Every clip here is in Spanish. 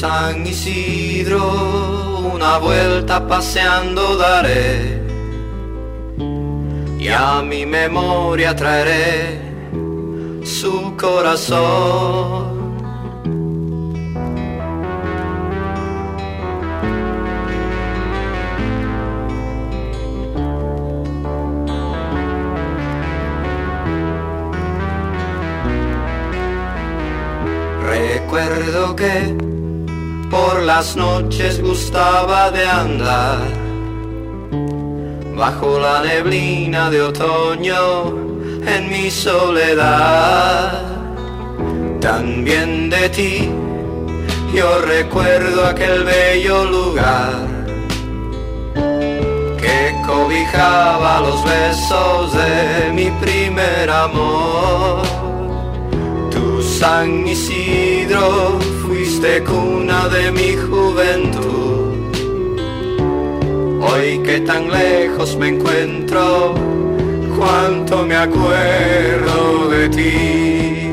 San Isidro una vuelta paseando daré y a mi memoria traeré su corazón. Recuerdo que por las noches gustaba de andar bajo la neblina de otoño en mi soledad. También de ti yo recuerdo aquel bello lugar que cobijaba los besos de mi primer amor. San Isidro, fuiste cuna de mi juventud. Hoy que tan lejos me encuentro, cuánto me acuerdo de ti.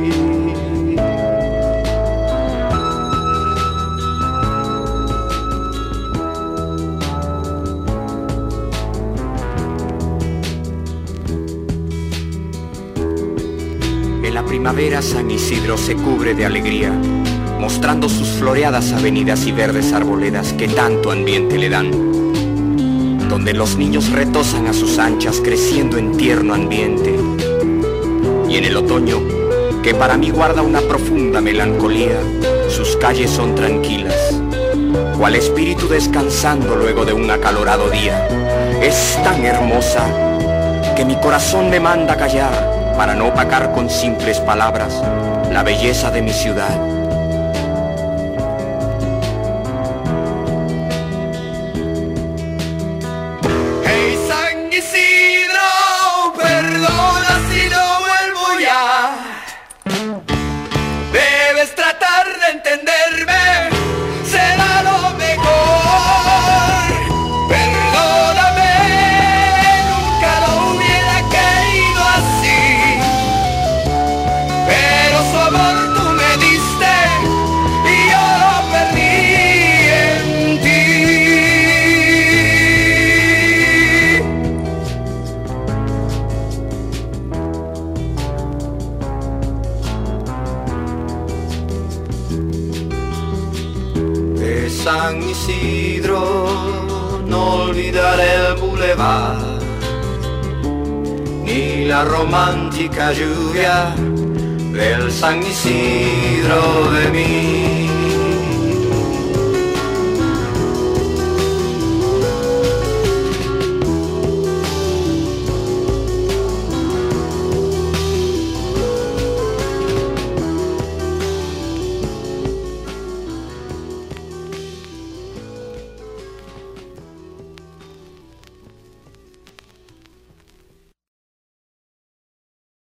En la primavera San Isidro se cubre de alegría, mostrando sus floreadas avenidas y verdes arboledas que tanto ambiente le dan, donde los niños retosan a sus anchas creciendo en tierno ambiente. Y en el otoño, que para mí guarda una profunda melancolía, sus calles son tranquilas, cual espíritu descansando luego de un acalorado día. Es tan hermosa que mi corazón me manda callar para no opacar con simples palabras la belleza de mi ciudad. Hey San Isidro, perdona si no vuelvo ya. Debes tratar de entenderme, será lo mejor. Perdóname, nunca lo hubiera querido así, pero su amor tú me diste y yo lo perdí en ti. De San Isidro no olvidaré el bulevar ni la romántica lluvia del San Isidro de mí.